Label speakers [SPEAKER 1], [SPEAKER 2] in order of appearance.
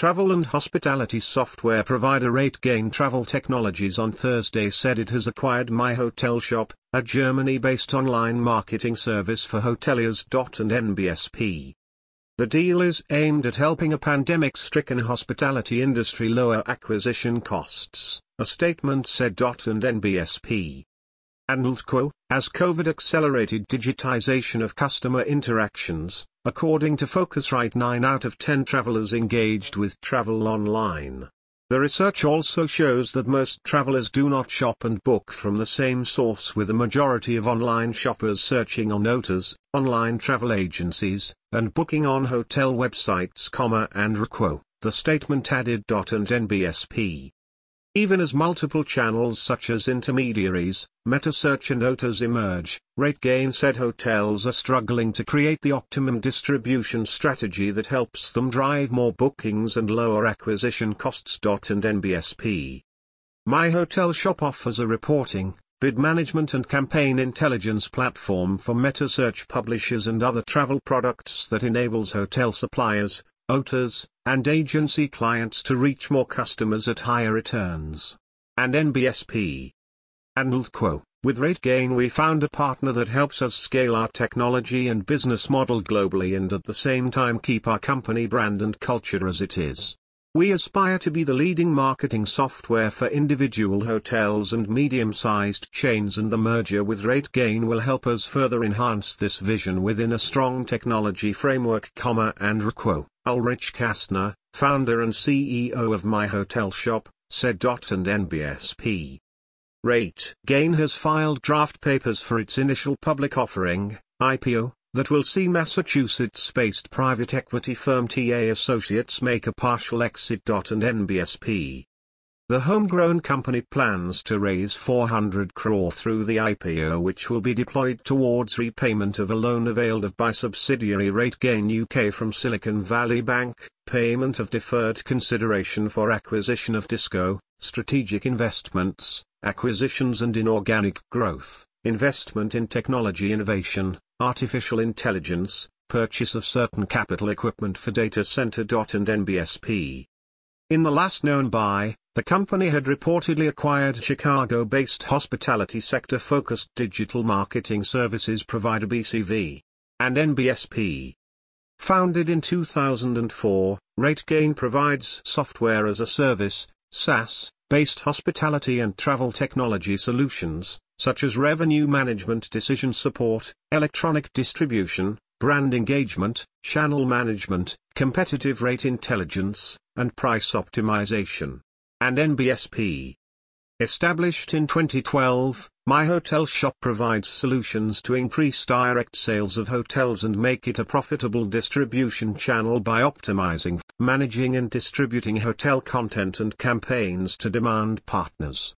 [SPEAKER 1] Travel and hospitality software provider RateGain Travel Technologies on Thursday said it has acquired MyHotelShop, a Germany-based online marketing service for hoteliers. And NBSP. The deal is aimed at helping a pandemic-stricken hospitality industry lower acquisition costs, a statement said. And NBSP. As COVID accelerated digitization of customer interactions, according to Focusrite, 9 out of 10 travelers engaged with travel online. The research also shows that most travelers do not shop and book from the same source, with a majority of online shoppers searching on OTAs, online travel agencies, and booking on hotel websites, and Requo, the statement added. And NBSP. Even as multiple channels such as intermediaries, metasearch and OTAs emerge, RateGain said hotels are struggling to create the optimum distribution strategy that helps them drive more bookings and lower acquisition costs. And NBSP. MyHotelShop offers a reporting, bid management and campaign intelligence platform for metasearch publishers and other travel products that enables hotel suppliers, OTAs, and agency clients to reach more customers at higher returns. And NBSP. With RateGain we found a partner that helps us scale our technology and business model globally and at the same time keep our company brand and culture as it is. We aspire to be the leading marketing software for individual hotels and medium-sized chains, and the merger with RateGain will help us further enhance this vision within a strong technology framework. And Requo. Ulrich Kastner, founder and CEO of MyHotelShop, said. And NBSP. RateGain has filed draft papers for its initial public offering, IPO, that will see Massachusetts-based private equity firm TA Associates make a partial exit. And NBSP. The homegrown company plans to raise 400 crore through the IPO, which will be deployed towards repayment of a loan availed of by subsidiary RateGain UK from Silicon Valley Bank, payment of deferred consideration for acquisition of Disco, strategic investments, acquisitions and inorganic growth, investment in technology innovation, artificial intelligence, purchase of certain capital equipment for data center. And NBSP. In the last known buy, the company had reportedly acquired Chicago-based hospitality sector-focused digital marketing services provider BCV. And NBSP. Founded in 2004, RateGain provides software as a service, SaaS, based hospitality and travel technology solutions, such as revenue management, decision support, electronic distribution, brand engagement, channel management, competitive rate intelligence, and price optimization. And NBSP. Established in 2012, MyHotelShop provides solutions to increase direct sales of hotels and make it a profitable distribution channel by optimizing, managing and distributing hotel content and campaigns to demand partners.